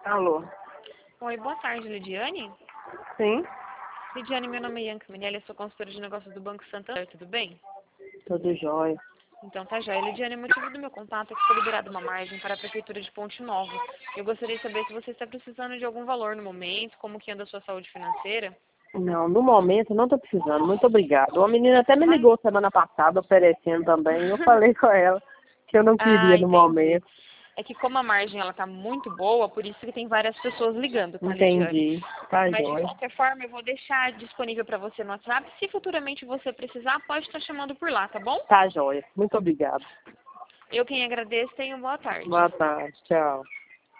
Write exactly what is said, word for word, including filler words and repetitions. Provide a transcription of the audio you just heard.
Alô? Oi, boa tarde, Lidiane. Sim? Lidiane, meu nome é Ianca Minelli, eu sou consultora de negócios do Banco Santander, tudo bem? Tudo jóia. Então tá jóia. Lidiane, o motivo do meu contato é que foi liberada uma margem para a Prefeitura de Ponte Nova. Eu gostaria de saber se você está precisando de algum valor no momento, como que anda a sua saúde financeira. Não, no momento não tô precisando. Muito obrigado. Uma menina até me Ai. ligou semana passada oferecendo também. Eu falei com ela que eu não Ah, queria no entendi. momento. É que como a margem ela tá muito boa, por isso que tem várias pessoas ligando, tá, Lidiane? Entendi. Tá Mas de jóia. qualquer forma, eu vou deixar disponível para você no WhatsApp. Se futuramente você precisar, pode estar chamando por lá, tá bom? Tá jóia. Muito obrigado. Eu quem agradeço, tenha uma boa tarde. Boa tarde. Tchau.